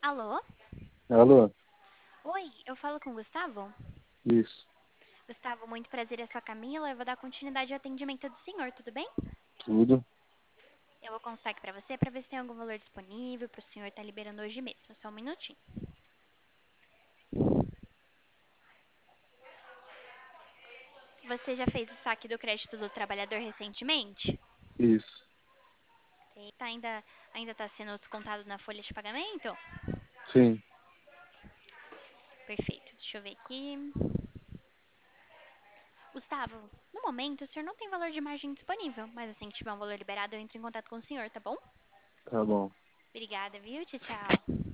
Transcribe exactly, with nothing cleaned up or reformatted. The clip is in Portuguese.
Alô? Alô? Oi, eu falo com o Gustavo? Isso, Gustavo, muito prazer, eu sou a Camila. Eu vou dar continuidade ao atendimento do senhor, tudo bem? tudo. Eu vou constar aqui pra você pra ver se tem algum valor disponível pro senhor estar liberando hoje mesmo. Só um minutinho. Você já fez o saque do crédito do trabalhador recentemente? Isso, E tá ainda ainda está sendo descontado na folha de pagamento? sim, Perfeito, deixa eu ver aqui. Gustavo, no momento o senhor não tem valor de margem disponível, mas assim que tiver um valor liberado eu entro em contato com o senhor, tá bom? tá bom. Obrigada, viu? Tchau, tchau.